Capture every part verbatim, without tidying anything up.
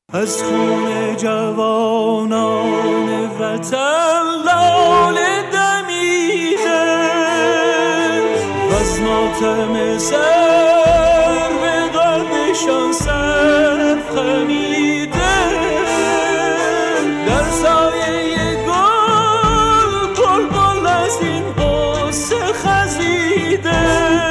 از خون جوانان وطن لاله دمیده و از ماتم سر به قلبشان سرف خمیده. در سایه گل بلبل از این قصه خزیده.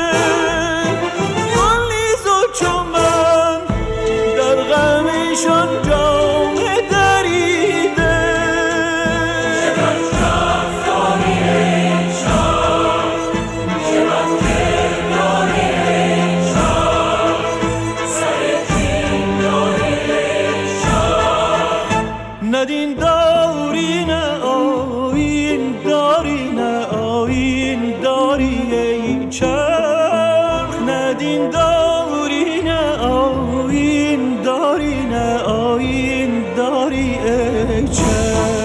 گل نیز و چمن در غمشان جامه دریده. چقدر رفتاری ای شاه، چقدر کرداری ای شاه، سر کین داری ای شاه. نه دین داری نه آیین داری نه آیین داری ای چرخ. نه دین داری نه آیین داری نه آیین داری ای چرخ.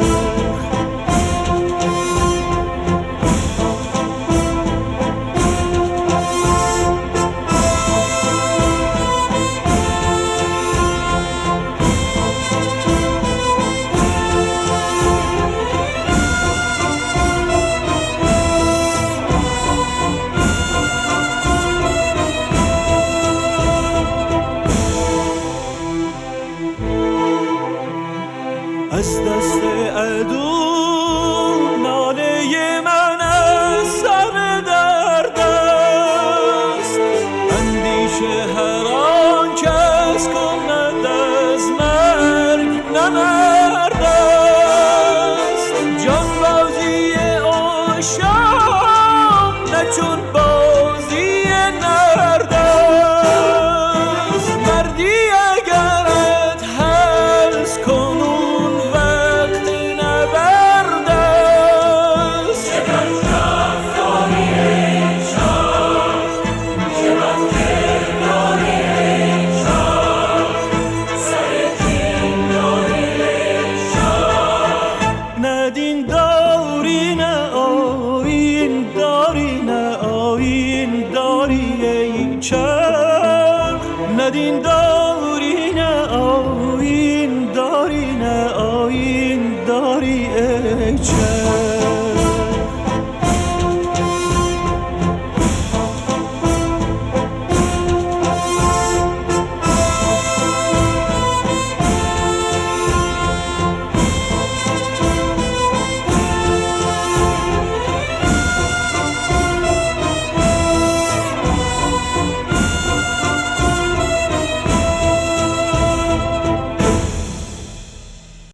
از دست عدو ناله من از سر درد است. اندیشه هر آن کس کند از مرگ نه مرد است. جانبازی عاشق نه چون بازی نرد است. مردی اگرت هست کنون دین داری نه آیین داری نه آیین داری ای چرخ. نه دین داری نه آیین داری نه آیین داری ای چرخ.